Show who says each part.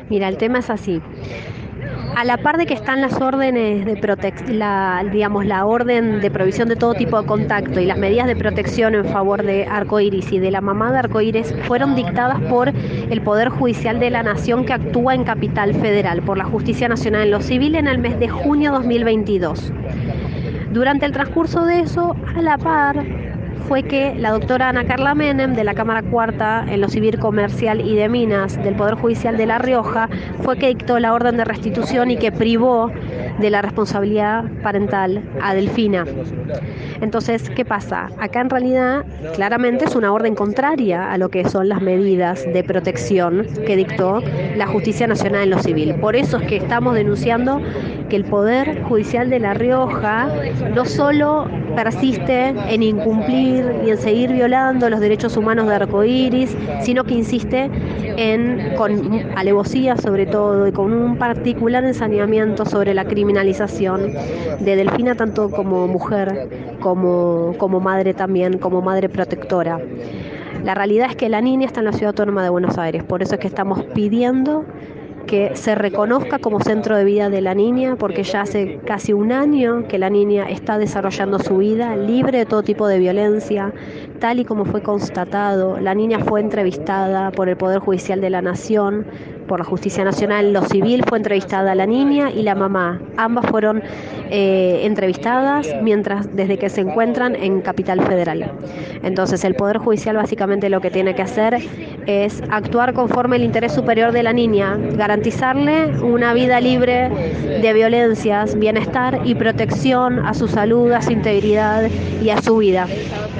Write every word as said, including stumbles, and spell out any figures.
Speaker 1: Mira, el tema es así. A la par de que están las órdenes de protección, la, digamos, la orden de provisión de todo tipo de contacto y las medidas de protección en favor de Arcoiris y de la mamá de Arcoiris fueron dictadas por el Poder Judicial de la Nación que actúa en Capital Federal, por la Justicia Nacional en lo Civil en el mes de junio dos mil veintidós. Durante el transcurso de eso, a la par, fue que la doctora Ana Carla Menem, de la Cámara Cuarta en lo Civil Comercial y de Minas del Poder Judicial de La Rioja, fue que dictó la orden de restitución y que privó de la responsabilidad parental a Delfina. Entonces, ¿qué pasa? Acá en realidad claramente es una orden contraria a lo que son las medidas de protección que dictó la Justicia Nacional en lo Civil. Por eso es que estamos denunciando que el Poder Judicial de La Rioja no solo persiste en incumplir y en seguir violando los derechos humanos de Arcoiris, sino que insiste en, con alevosía sobre todo, y con un particular ensañamiento sobre la criminalización de Delfina, tanto como mujer, como, como madre también, como madre protectora. La realidad es que la niña está en la Ciudad Autónoma de Buenos Aires, por eso es que estamos pidiendo que se reconozca como centro de vida de la niña, porque ya hace casi un año que la niña está desarrollando su vida libre de todo tipo de violencia, tal y como fue constatado. La niña fue entrevistada por el Poder Judicial de la Nación, por la Justicia Nacional, lo civil, fue entrevistada la niña y la mamá. Ambas fueron eh, entrevistadas mientras desde que se encuentran en Capital Federal. Entonces el Poder Judicial básicamente lo que tiene que hacer es actuar conforme el interés superior de la niña, garantizarle una vida libre de violencias, bienestar y protección a su salud, a su integridad y a su vida.